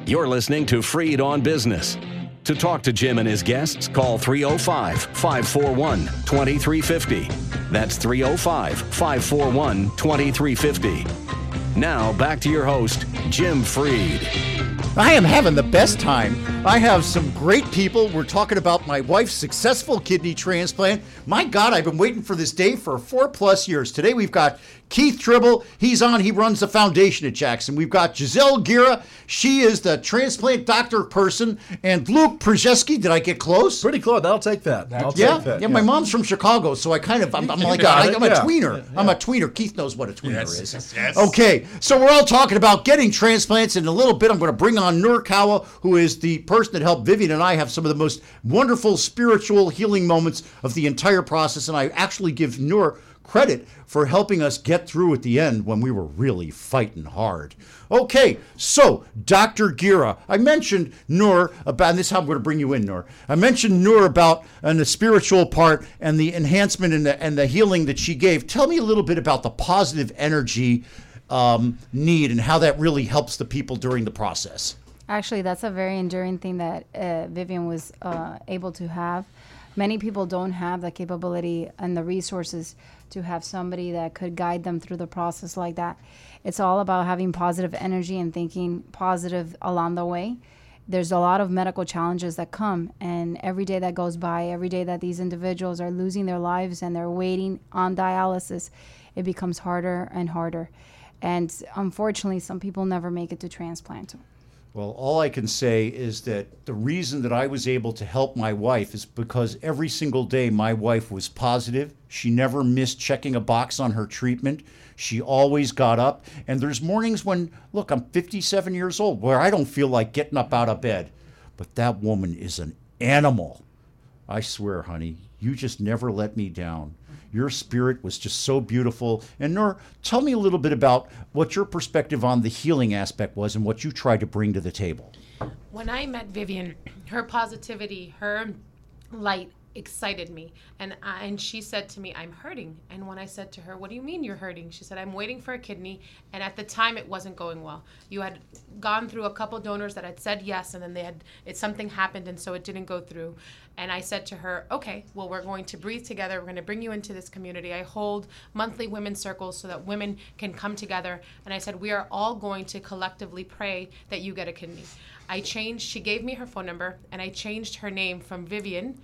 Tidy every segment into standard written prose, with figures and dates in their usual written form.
You're listening to Freed on Business. To talk to Jim and his guests, call 305-541-2350. That's 305-541-2350. Now, back to your host, Jim Freed. I am having the best time. I have some great people. We're talking about my wife's successful kidney transplant. My God, I've been waiting for this day for 4+ years. Today we've got Keith Tribble. He's on. He runs the foundation at Jackson. We've got Giselle Gira. She is the transplant doctor person. And Luke Przewski. Did I get close? Pretty close. I'll take that. Yeah, my mom's from Chicago, so I'm like I'm a tweener. I'm a tweener. Keith knows what a tweener is. Yes. Okay, so we're all talking about getting transplants. In a little bit, I'm going to bring on Nur Kawa, who is the person that helped Vivian and I have some of the most wonderful spiritual healing moments of the entire process. And I actually give Nur credit for helping us get through at the end when we were really fighting hard. Okay, so Dr. Gira, I mentioned Nur about, and this is how I'm going to bring you in, Nur. I mentioned Nur about the spiritual part and the enhancement and the healing that she gave. Tell me a little bit about the positive energy need and how that really helps the people during the process. Actually, that's a very enduring thing that Vivian was able to have. Many people don't have the capability and the resources to have somebody that could guide them through the process like that. It's all about having positive energy and thinking positive along the way. There's a lot of medical challenges that come, and every day that goes by, every day that these individuals are losing their lives and they're waiting on dialysis, it becomes harder and harder. And unfortunately, some people never make it to transplant. Well, all I can say is that the reason that I was able to help my wife is because every single day my wife was positive. She never missed checking a box on her treatment. She always got up. And there's mornings when, look, I'm 57 years old, where I don't feel like getting up out of bed. But that woman is an animal. I swear, honey, you just never let me down. Your spirit was just so beautiful. And Nur, tell me a little bit about what your perspective on the healing aspect was and what you tried to bring to the table. When I met Vivian, her positivity, her light excited me. And she said to me, I'm hurting. And when I said to her, what do you mean you're hurting? She said, I'm waiting for a kidney. And at the time, it wasn't going well. You had gone through a couple donors that had said yes, and then something happened, and so it didn't go through. And I said to her, okay, well, we're going to breathe together. We're going to bring you into this community. I hold monthly women's circles so that women can come together. And I said, we are all going to collectively pray that you get a kidney. She gave me her phone number, and I changed her name from Vivian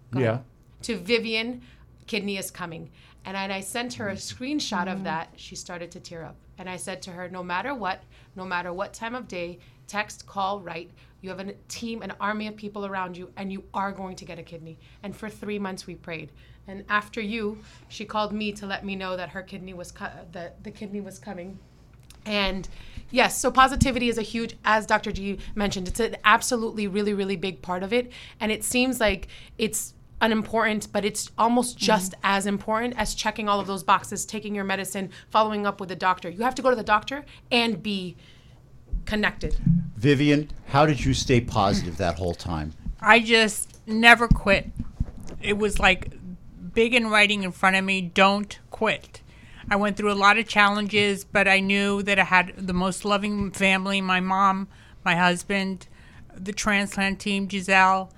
to Vivian, kidney is coming. And I sent her a screenshot of that. She started to tear up. And I said to her, no matter what time of day, text, call, write, you have a team, an army of people around you, and you are going to get a kidney. And for 3 months we prayed. And after she called me to let me know that her kidney was the kidney was coming. And yes, so positivity is a huge, as Dr. G mentioned, it's an absolutely really, really big part of it. And it seems like it's unimportant, but it's almost just as important as checking all of those boxes, taking your medicine, following up with a doctor. You have to go to the doctor and be connected. Vivian, how did you stay positive that whole time? I just never quit. It was like big in writing in front of me, don't quit. I went through a lot of challenges, but I knew that I had the most loving family, my mom, my husband, the transplant team, Giselle,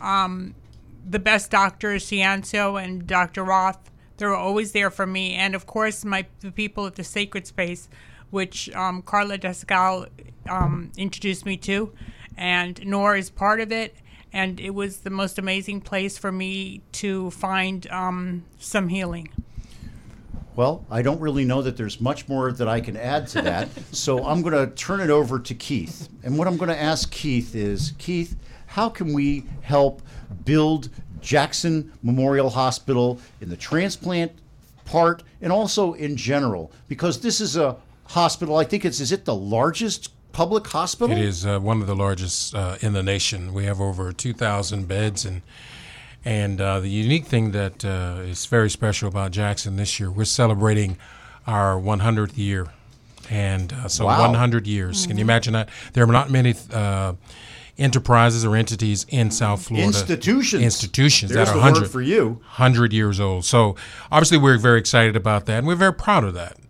the best doctors, Ciancio and Dr. Roth. They were always there for me. And, of course, the people at the Sacred Space, which Carla Descal introduced me to, and Nur is part of it. And it was the most amazing place for me to find some healing. Well, I don't really know that there's much more that I can add to that, so I'm going to turn it over to Keith. And what I'm going to ask Keith is, Keith, how can we help build Jackson Memorial Hospital in the transplant part and also in general? Because this is a hospital, I think is it the largest public hospital? It is one of the largest in the nation. We have over 2,000 beds, and the unique thing that is very special about Jackson this year, we're celebrating our 100th year. And wow. 100 years. Mm-hmm. Can you imagine that? There are not many enterprises or entities in South Florida. Institutions There's that are the word for you. 100 years old. So obviously we're very excited about that, and we're very proud of that.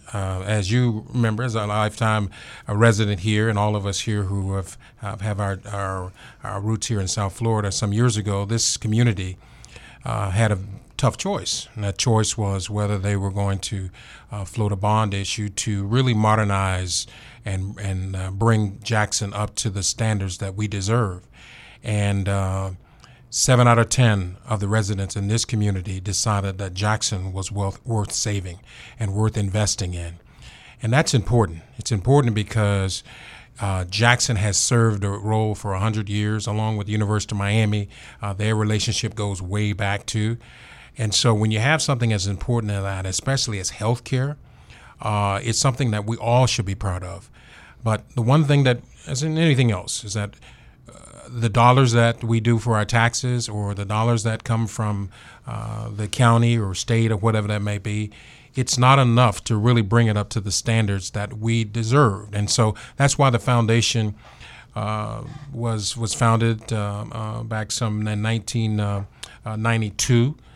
As you remember, as a lifetime resident here, and all of us here who have our roots here in South Florida, some years ago, this community had a tough choice. And that choice was whether they were going to float a bond issue to really modernize and bring Jackson up to the standards that we deserve. And 7 out of 10 of the residents in this community decided that Jackson was worth saving and worth investing in. And that's important. It's important because Jackson has served a role for 100 years along with the University of Miami. Their relationship goes way back too. And so when you have something as important as that, especially as healthcare, it's something that we all should be proud of. But the one thing that, as in anything else, is that the dollars that we do for our taxes or the dollars that come from the county or state or whatever that may be, it's not enough to really bring it up to the standards that we deserve. And so that's why the foundation was founded back some in 1992,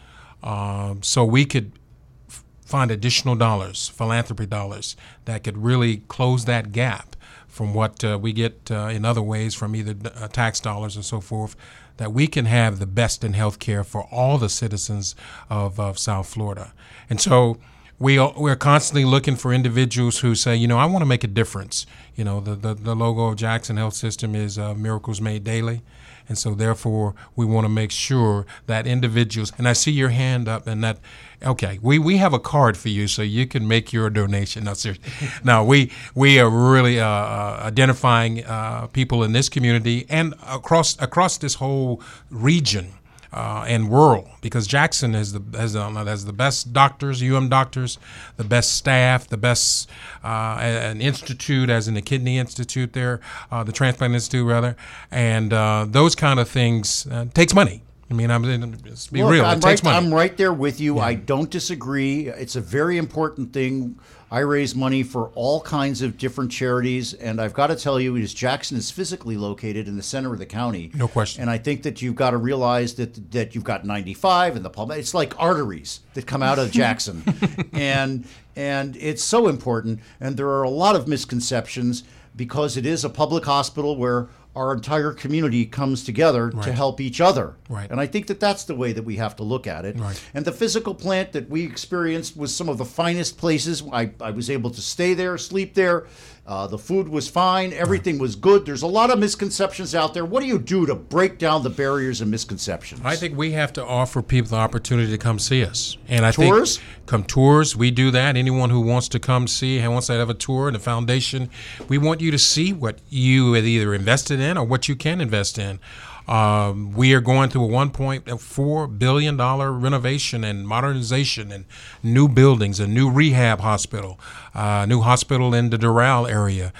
so we could find additional dollars, philanthropy dollars, that could really close that gap from what we get in other ways from either tax dollars or so forth, that we can have the best in healthcare for all the citizens of South Florida. And so we're constantly looking for individuals who say, I want to make a difference. The logo of Jackson Health System is Miracles Made Daily. And so therefore, we want to make sure that individuals, and I see your hand up, and that, okay, we have a card for you so you can make your donation. No, seriously. No, we are really identifying people in this community and across this whole region and world, because Jackson has the best doctors, doctors, the best staff, the best an institute, as in the Kidney Institute there, the Transplant Institute rather, and those kind of things takes money. I mean, let's be real. It takes money. I'm right there with you. Yeah. I don't disagree. It's a very important thing. I raise money for all kinds of different charities, and I've got to tell you, Jackson is physically located in the center of the county. No question. And I think that you've got to realize that you've got 95 and the Palm. It's like arteries that come out of Jackson, and it's so important. And there are a lot of misconceptions because it is a public hospital where our entire community comes together to help each other. Right. And I think that that's the way that we have to look at it. Right. And the physical plant that we experienced was some of the finest places. I was able to stay there, sleep there. The food was fine. Everything was good. There's a lot of misconceptions out there. What do you do to break down the barriers and misconceptions? I think we have to offer people the opportunity to come see us. And I tours? think come tours, we do that. Anyone who wants to come see, who wants to have a tour in the foundation, we want you to see what you have either invested in or what you can invest in. We are going through a $1.4 billion renovation and modernization and new buildings, a new rehab hospital, new hospital in the Doral area.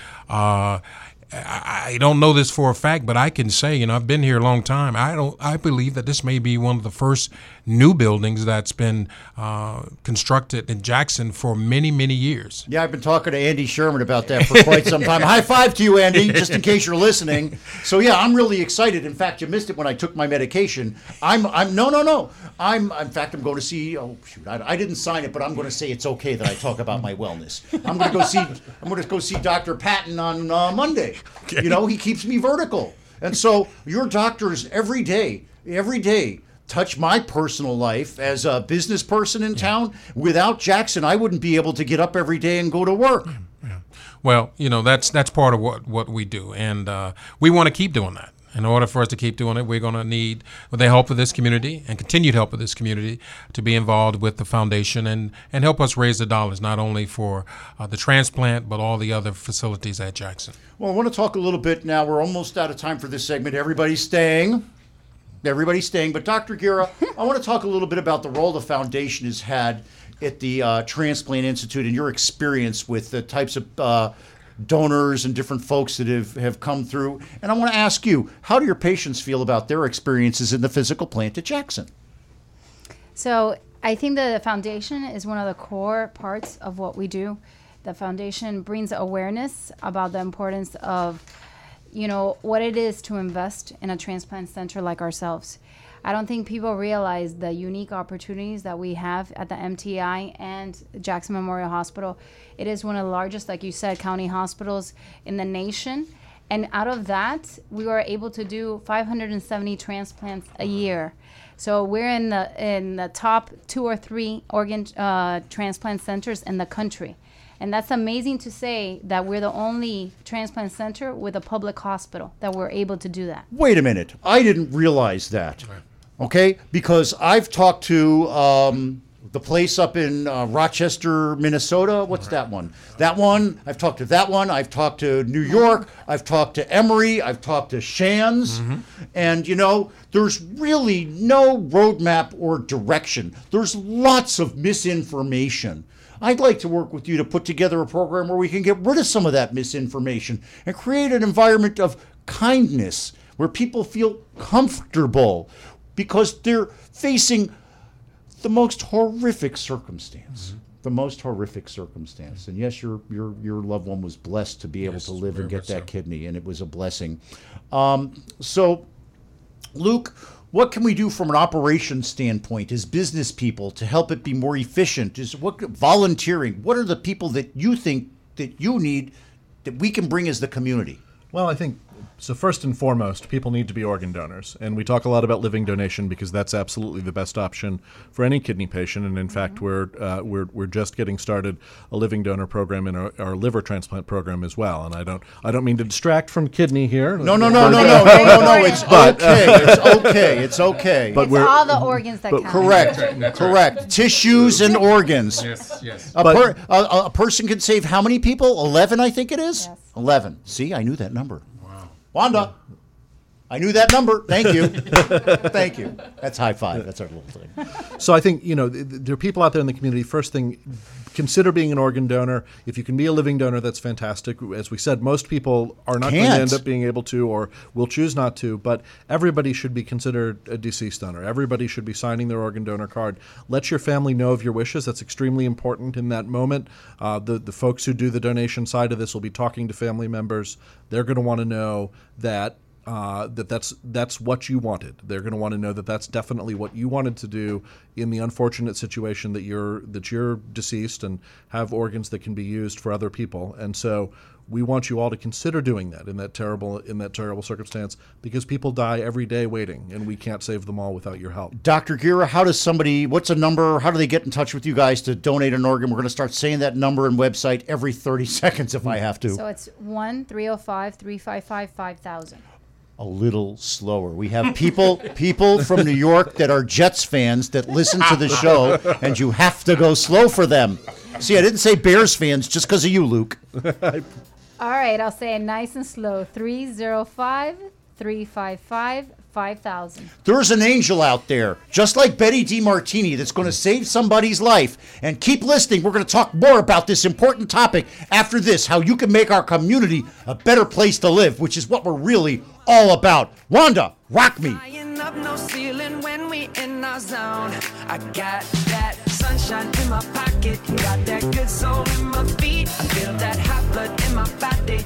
I don't know this for a fact, but I can say, I've been here a long time. I believe that this may be one of the first new buildings that's been constructed in Jackson for many, many years. Yeah, I've been talking to Andy Sherman about that for quite some time. High five to you, Andy, just in case you're listening. So yeah, I'm really excited. In fact, you missed it when I took my medication. No. I'm going to see. Oh shoot, I didn't sign it, but I'm going to say it's okay that I talk about my wellness. I'm going to go see Dr. Patton on Monday. Okay. He keeps me vertical, and so your doctors every day touch my personal life as a business person in town. Without Jackson, I wouldn't be able to get up every day and go to work. Yeah. Well, that's part of what we do, and we want to keep doing that. In order for us to keep doing it, we're going to need the help of this community and continued help of this community to be involved with the foundation and help us raise the dollars, not only for the transplant, but all the other facilities at Jackson. Well, I want to talk a little bit now. We're almost out of time for this segment. Everybody's staying. But Dr. Guerra, I want to talk a little bit about the role the foundation has had at the Transplant Institute and your experience with the types of donors and different folks that have come through. And I want to ask you, how do your patients feel about their experiences in the physical plant at Jackson? So I think the foundation is one of the core parts of what we do. The foundation brings awareness about the importance of, what it is to invest in a transplant center like ourselves. I don't think people realize the unique opportunities that we have at the MTI and Jackson Memorial Hospital. It is one of the largest, like you said, county hospitals in the nation. And out of that, we were able to do 570 transplants a year. So we're in the top 2 or 3 organ transplant centers in the country. And that's amazing to say that we're the only transplant center with a public hospital that we're able to do that. Wait a minute. I didn't realize that. Okay? Because I've talked to the place up in Rochester, Minnesota. What's that one? That one. I've talked to that one. I've talked to New York. I've talked to Emory. I've talked to Shands. And, you know, there's really no roadmap or direction. There's lots of misinformation. I'd like to work with you to put together a program where we can get rid of some of that misinformation and create an environment of kindness where people feel comfortable because they're facing the most horrific circumstance. The most horrific circumstance. And yes, your loved one was blessed to be able to live and get that kidney, and it was a blessing. So, Luke, what can we do from an operations standpoint as business people to help it be more efficient? Volunteering? What are the people that you think that you need that we can bring as the community? Well, I think, so first and foremost, people need to be organ donors. And we talk a lot about living donation because that's absolutely the best option for any kidney patient. And in fact, we're just getting started a living donor program in our liver transplant program as well. And I don't mean to distract from kidney here. No. It's okay. But it's all the organs that count. Correct. Tissues and organs. Yes. A person can save how many people? 11, I think it is? Yes. 11. See, I knew that number. Wanda, I knew that number. Thank you. Thank you. That's high five. That's our little thing. So I think, you know, there are people out there in the community. First thing, consider being an organ donor. If you can be a living donor, that's fantastic. As we said, most people are not going to end up being able to or will choose not to, but everybody should be considered a deceased donor. Everybody should be signing their organ donor card. Let your family know of your wishes. That's extremely important in that moment. The folks who do the donation side of this will be talking to family members. They're going to want to know that that's what you wanted. They're going to want to know that that's definitely what you wanted to do in the unfortunate situation that you're deceased and have organs that can be used for other people. And so we want you all to consider doing that in that terrible circumstance, because people die every day waiting, and we can't save them all without your help. Dr. Gira, what's a number? How do they get in touch with you guys to donate an organ? We're going to start saying that number and website every 30 seconds if I have to. So it's 1-305-355-5000. A little slower. We have people from New York that are Jets fans that listen to the show, and you have to go slow for them. See, I didn't say Bears fans just because of you, Luke. All right, I'll say it nice and slow. 305-355-5000. There's an angel out there, just like Betty DiMartini, that's going to save somebody's life. And keep listening. We're going to talk more about this important topic after this, how you can make our community a better place to live, which is what we're really all about. Wanda, rock me. Up no ceiling when we in our zone. I got that sunshine in my pocket, got that good soul in my feet. I feel that hot blood in my body